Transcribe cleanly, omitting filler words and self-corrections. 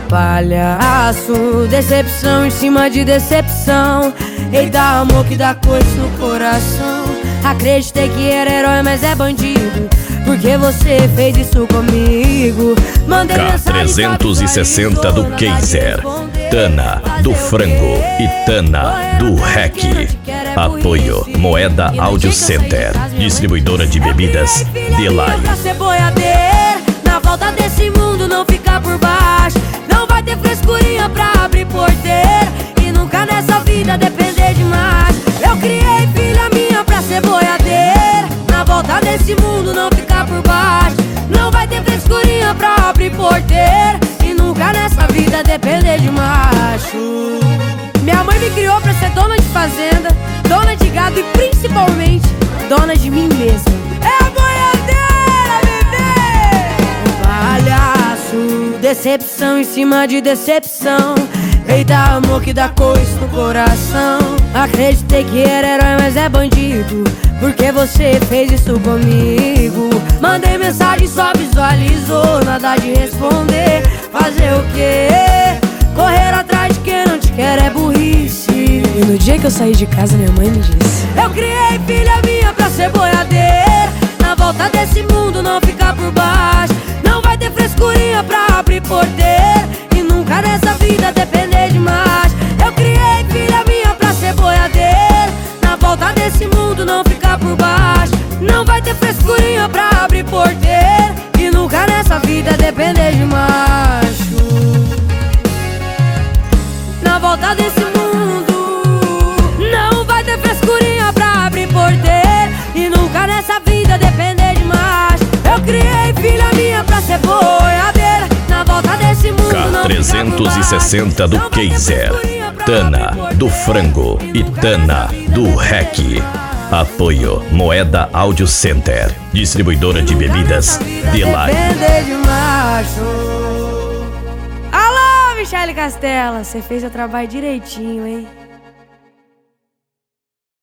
palhaço, decepção em cima de decepção. Eita, amor que dá coisa no coração. Acreditei que era herói, mas é bandido, porque você fez isso comigo. Mandei K360 do Kaiser, Tana do Frango e Tana do Rec. Apoio Moeda Audio Center, distribuidora de bebidas Delay. Na volta desse mundo não ficar por baixo. Não vai ter frescurinha pra abrir porteira, e nunca nessa vida depender demais. Eu criei filha minha pra ser boiadeira. Na volta desse mundo não ficar por baixo. Não vai ter frescurinha pra abrir porteira, e nunca nessa vida depender de macho. Minha mãe me criou pra ser dona de fazenda, dona de gado e principalmente dona de mim mesma. É a boiadeira, bebê! Palhaço, decepção em cima de decepção. Eita, amor que dá coisa no coração. Acreditei que era herói, mas é bandido, porque você fez isso comigo. Mandei mensagem, só visualizou, nada de responder. Fazer o quê? Correr atrás de quem não te quer é burrice. E no dia que eu saí de casa, minha mãe me disse: eu criei filha minha pra ser boiadeira. Na volta desse mundo não ficar por baixo. Não vai ter frescurinha pra abrir porteira, e nunca nessa vida depender de mais. Eu criei filha minha pra ser boiadeira. Na volta desse mundo não ficar por baixo. Não vai ter frescurinha pra abrir porteira, e nunca nessa vida depender de macho. Na volta desse mundo não vai ter frescurinha pra abrir porteira, e nunca nessa vida depender de macho. Eu criei filha minha pra ser boiadeira. Na volta desse mundo K360 do Kaiser, Tana do Frango e Tana do Rec. Apoio Moeda Audio Center, distribuidora de bebidas Delay. Depender de macho. Alô, Michele Castela, você fez o trabalho direitinho, hein?